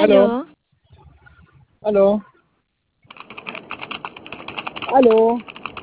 Aló, Aló, aló, aló.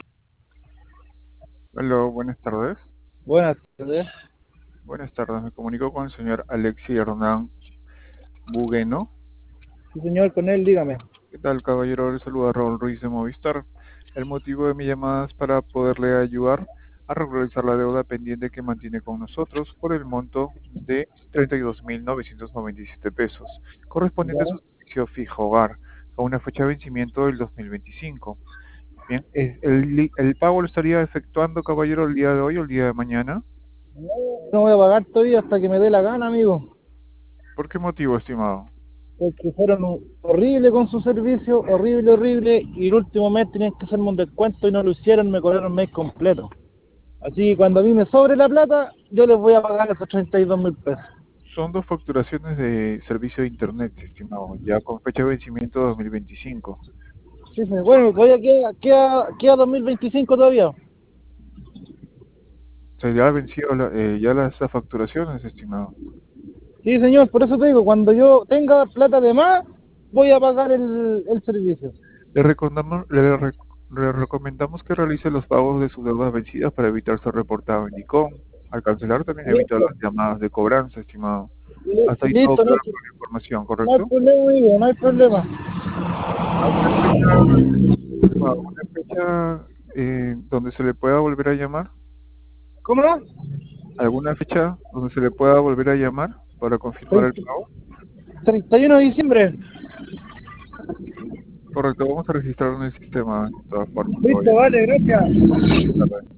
Hola, buenas tardes. Buenas tardes. Buenas tardes, me comunico con el señor Alexi Hernán Bugueno. Sí, señor, con él, dígame. ¿Qué tal, caballero? Le saluda Raúl Ruiz de Movistar. El motivo de mi llamada es para poderle ayudar a regularizar la deuda pendiente que mantiene con nosotros por el monto de 32.997 pesos, correspondiente a ¿Ya? su servicio fijo hogar, a una fecha de vencimiento del 2025. Bien, el pago lo estaría efectuando, caballero, el día de hoy o el día de mañana. No voy a pagar todavía hasta que me dé la gana, amigo. ¿Por qué motivo, estimado? Porque fueron horribles con su servicio, horrible, horrible. Y el último mes tenían que hacerme un descuento y no lo hicieron, me cobraron mes completo. Así que cuando a mí me sobre la plata, yo les voy a pagar esos 32.000 pesos. Son dos facturaciones de servicio de Internet, estimado, ya con fecha de vencimiento 2025. Sí, sí. Bueno, todavía queda 2025 todavía. O sea, ya ha vencido ya las facturaciones, estimado. Sí, señor, por eso te digo, cuando yo tenga plata de más, voy a pagar el servicio. Le recomendamos que realice los pagos de sus deudas vencidas para evitar ser reportado en ICOM. Al cancelar también evita Listo. las llamadas de cobranza, estimado. Hasta ahí todo Listo, claro con la información, no hay ¿correcto? problema, amigo, no hay problema. ¿Alguna fecha, estimado, alguna fecha donde se le pueda volver a llamar? ¿Cómo no? ¿Alguna fecha donde se le pueda volver a llamar para confirmar el 30 pago? 31 de diciembre. Correcto, vamos a registrarlo en el sistema de todas formas, Listo, caballero. vale, gracias. Buenas tardes.